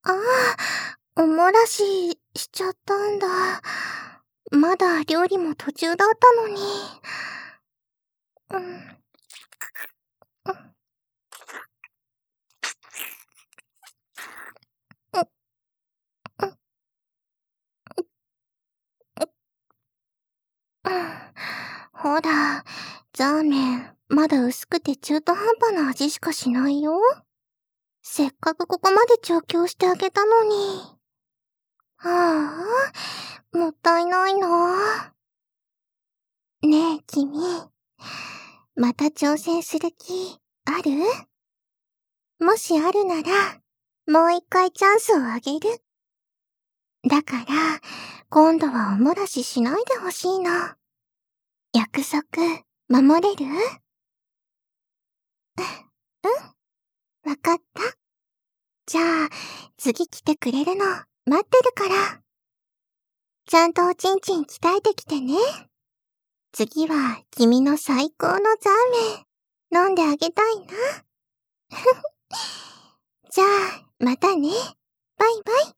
ああ、おもらししちゃったんだ。まだ料理も途中だったのに。うん。ほら、ザーメン、まだ薄くて中途半端な味しかしないよ。せっかくここまで調教してあげたのに。はあ、もったいないな。ねえ、君。また挑戦する気、ある？もしあるなら、もう一回チャンスをあげる。だから、今度はおもらししないでほしいの。約束、守れる？わかった。じゃあ、次来てくれるの、待ってるから。ちゃんとおちんちん鍛えてきてね。次は、君の最高のザーメン、飲んであげたいな。じゃあ、またね。バイバイ。